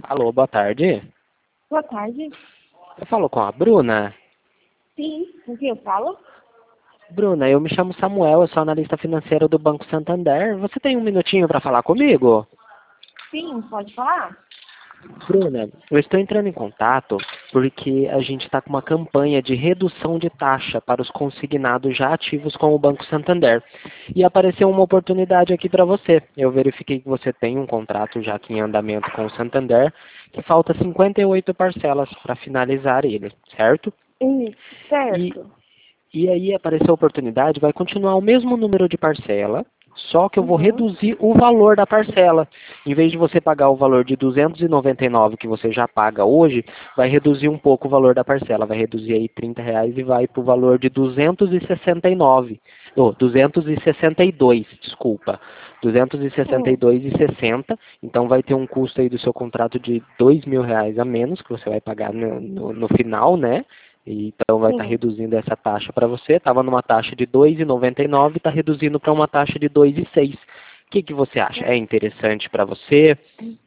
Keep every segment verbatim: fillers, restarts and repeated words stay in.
Alô, boa tarde. Boa tarde. Eu falo com a Bruna. Sim, com quem eu falo? Bruna, eu me chamo Samuel, eu sou analista financeiro do Banco Santander. Você tem um minutinho para falar comigo? Sim, pode falar? Bruna, eu estou entrando em contato porque a gente está com uma campanha de redução de taxa para os consignados já ativos com o Banco Santander. E apareceu uma oportunidade aqui para você. Eu verifiquei que você tem um contrato já aqui em andamento com o Santander, que falta cinquenta e oito parcelas para finalizar ele, certo? Isso, E, certo. e aí apareceu a oportunidade, vai continuar o mesmo número de parcela, só que eu vou Uhum. reduzir o valor da parcela. Em vez de você pagar o valor de duzentos e noventa e nove que você já paga hoje, vai reduzir um pouco o valor da parcela. Vai reduzir aí trinta reais e vai para o valor de duzentos e sessenta e nove. Oh, duzentos e sessenta e dois, desculpa. duzentos e sessenta e Hum. dois e sessenta. Então vai ter um custo aí do seu contrato de dois mil reais a menos que você vai pagar no, no, no final, né? E então vai estar Sim. reduzindo essa taxa para você. Estava numa taxa de dois reais e noventa e nove, está reduzindo para uma taxa de dois reais e seis. O que, que você acha? É interessante para você?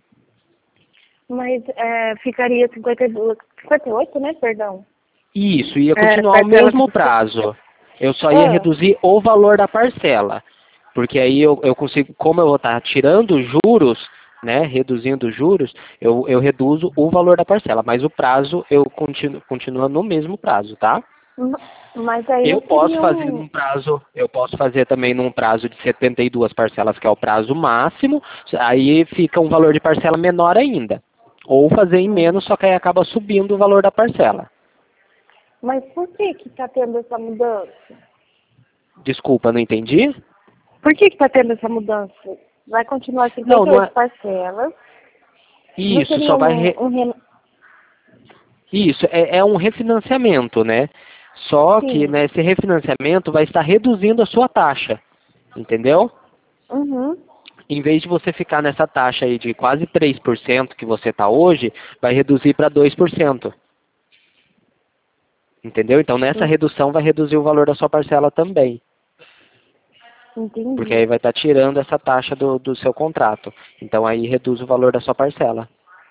Mas é, ficaria cinquenta e dois, cinquenta e oito, né? Perdão. Isso, ia É, continuar o parcela que mesmo você... prazo. Eu só ia Ah, reduzir o valor da parcela. Porque aí eu, eu consigo, como eu vou estar tirando os juros, né, reduzindo os juros, eu, eu reduzo o valor da parcela. Mas o prazo eu continuo, continua no mesmo prazo, tá? mas aí Eu não posso seria fazer um... num prazo, eu posso fazer também num prazo de setenta e duas parcelas, que é o prazo máximo, aí fica um valor de parcela menor ainda. Ou fazer em Hum. menos, só que aí acaba subindo o valor da parcela. Mas por que que tá tendo essa mudança? Desculpa, não entendi? Por que que tá tendo essa mudança? Vai continuar Não, cinquenta e não oito é. parcelas. Não Isso, seria só vai. um, re- um reno... Isso, é, é um refinanciamento, né? Só que Sim. nesse refinanciamento vai estar reduzindo a sua taxa, entendeu? Uhum. Em vez de você ficar nessa taxa aí de quase três por cento que você está hoje, vai reduzir para dois por cento. Entendeu? Então nessa En- redução vai reduzir o valor da sua parcela também. Porque Entendi. aí vai estar tirando essa taxa do, do seu contrato. Então aí reduz o valor da sua parcela.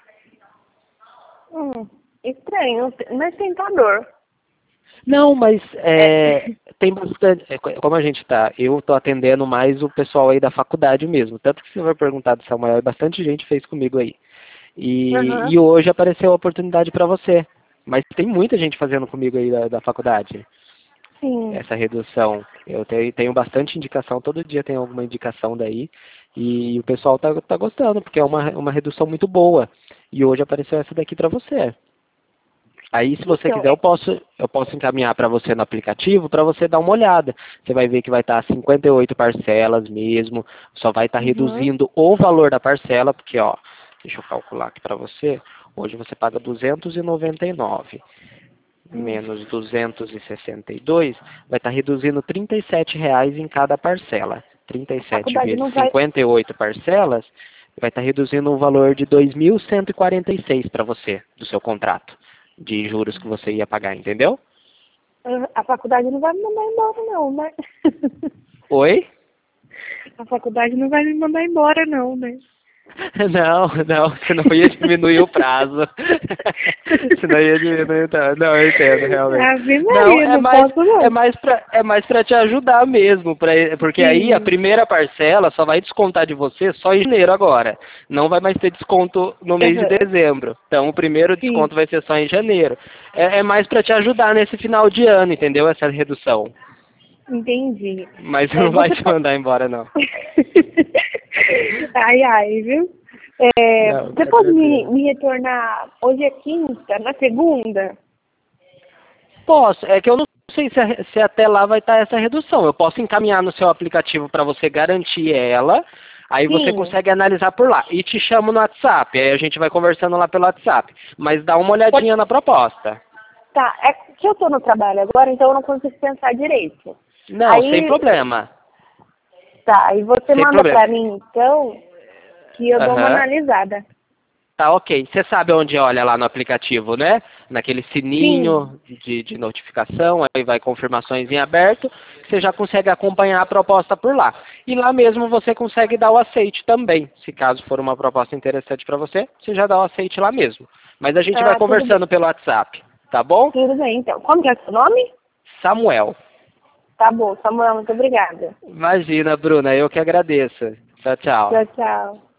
Hum, estranho, mas tentador. Não, mas É. é, tem bastante. é, Como a gente está, eu estou atendendo mais o pessoal aí da faculdade mesmo. Tanto que você vai perguntar do Samuel, bastante gente fez comigo aí. E, Aham. e hoje apareceu a oportunidade para você. Mas tem muita gente fazendo comigo aí da, da faculdade. Sim, Essa redução. Eu tenho, tenho bastante indicação, todo dia tem alguma indicação daí. E o pessoal tá, tá gostando, porque é uma, uma redução muito boa. E hoje apareceu essa daqui para você. Aí, se você então, quiser, eu é, posso, eu posso encaminhar para você no aplicativo para você dar uma olhada. Você vai ver que vai estar cinquenta e oito parcelas mesmo, só vai estar uhum, reduzindo o valor da parcela, porque, ó, deixa eu calcular aqui para você. Hoje você paga duzentos e noventa e nove hum, menos duzentos e sessenta e dois, vai estar reduzindo trinta e sete reais em cada parcela. trinta e a sete faculdade vezes não vai, cinquenta e oito parcelas, vai estar reduzindo o valor de dois mil cento e quarenta e seis para você, do seu contrato de juros que você ia pagar, entendeu? a faculdade não vai me mandar embora não, né? Oi? A faculdade não vai me mandar embora não, né? Não, não, senão ia diminuir o prazo. Senão ia diminuir o prazo. Não, eu entendo, realmente. Ave Não, Maria, é não mais, posso é não. mais pra, é mais pra te ajudar mesmo, pra, porque aí a Sim, primeira parcela só vai descontar de você só em janeiro agora. Não vai mais ter desconto no mês de aham, dezembro. Então o primeiro sim, desconto vai ser só em janeiro. É, é mais pra te ajudar nesse final de ano, entendeu? Essa redução. entendi. Mas É, não vai você te pode... mandar embora, não. Ai, ai, viu? É, Não, você tá pode me, tranquilo. me retornar, hoje é quinta, na segunda? Posso, é que eu não sei se, a- se até lá vai estar essa redução. Eu posso encaminhar no seu aplicativo para você garantir ela, aí você Sim, consegue analisar por lá. E te chamo no WhatsApp, aí a gente vai conversando lá pelo WhatsApp. Mas dá uma pode... olhadinha na proposta. Tá, é que eu tô no trabalho agora, então eu não consigo pensar direito. Não, sem Aí, problema. tá, aí você Sem manda problema. pra mim, então, que eu dou uma Aham. analisada. Tá ok. Você sabe onde olha lá no aplicativo, né? Naquele sininho de, de notificação, aí vai confirmações em aberto, você já consegue acompanhar a proposta por lá. E lá mesmo você consegue dar o aceite também. Se caso for uma proposta interessante para você, você já dá o aceite lá mesmo. Mas a gente Ah, vai tudo conversando bem. pelo WhatsApp, tá bom? Tudo bem, então. Como que é o seu nome? Samuel. Tá bom, Samuel, muito obrigada. Imagina, Bruna, eu que agradeço. Tchau, tchau. Tchau, tchau.